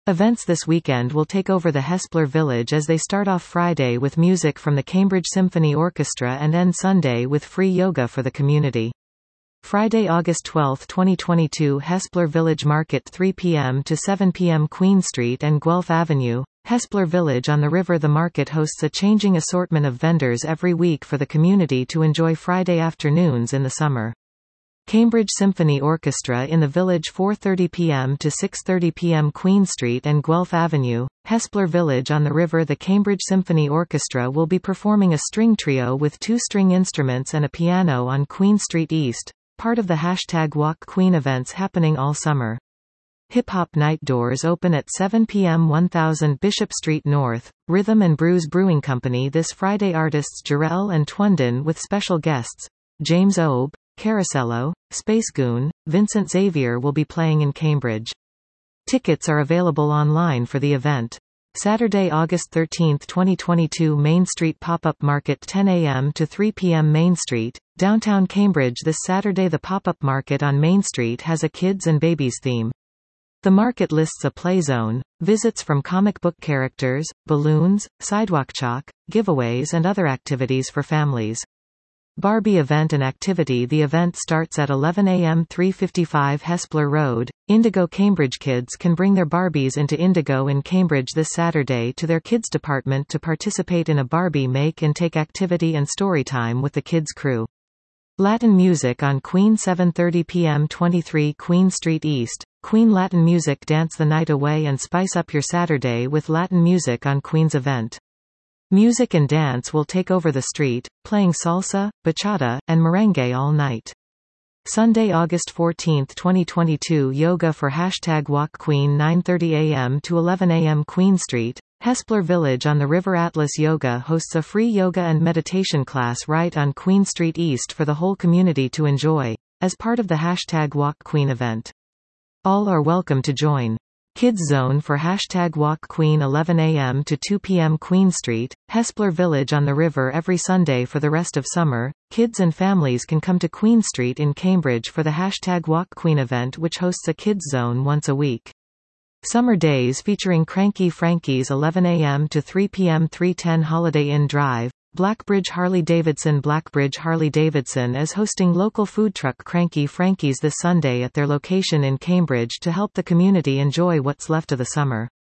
Events this weekend will take over the Hespeler Village as they start off Friday with music from the Cambridge Symphony Orchestra and end Sunday with free yoga for the community. Friday, August 12, 2022 Hespeler Village Market 3 p.m. to 7 p.m. Queen Street and Guelph Avenue, Hespeler Village on the River. The market hosts a changing assortment of vendors every week for the community to enjoy Friday afternoons in the summer. Cambridge Symphony Orchestra in the Village 4:30 p.m. to 6:30 p.m. Queen Street and Guelph Avenue, Hespeler Village on the River. The Cambridge Symphony Orchestra will be performing a string trio with 2 string instruments and a piano on Queen Street East, part of the #Walk Queen events happening all summer. Hip Hop Night doors open at 7 p.m. 1000 Bishop Street North, Rhythm and Brews Brewing Company this Friday. Artists Jarrell and Twunden with special guests, James Obe, Caracello, Spacegoon, Vincent Xavier will be playing in Cambridge. Tickets are available online for the event. Saturday, August 13, 2022 Main Street Pop-Up Market 10 a.m. to 3 p.m. Main Street, downtown Cambridge. This Saturday the pop-up market on Main Street has a kids and babies theme. The market lists a play zone, visits from comic book characters, balloons, sidewalk chalk, giveaways and other activities for families. Barbie event and activity. The event starts at 11 a.m. 355 Hespeler Road, Indigo. Cambridge kids can bring their Barbies into Indigo in Cambridge this Saturday to their kids department to participate in a Barbie make and take activity and story time with the kids crew. Latin music on Queen 7:30 p.m. 23 Queen Street East, Queen Latin Music. Dance the night away and spice up your Saturday with Latin music on Queen's event. Music and dance will take over the street, playing salsa, bachata, and merengue all night. Sunday, August 14, 2022 Yoga for #Walk Queen 9:30 a.m. to 11 a.m. Queen Street, Hespeler Village on the River. Atlas Yoga hosts a free yoga and meditation class right on Queen Street East for the whole community to enjoy, as part of the #Walk Queen event. All are welcome to join. Kids Zone for #Walk Queen 11 a.m. to 2 p.m. Queen Street, Hespeler Village on the River every Sunday for the rest of summer. Kids and families can come to Queen Street in Cambridge for the #Walk Queen event, which hosts a Kids Zone once a week. Summer days featuring Cranky Frankie's 11 a.m. to 3 p.m. 310 Holiday Inn Drive, Blackbridge Harley-Davidson. Blackbridge Harley-Davidson is hosting local food truck Cranky Frankie's this Sunday at their location in Cambridge to help the community enjoy what's left of the summer.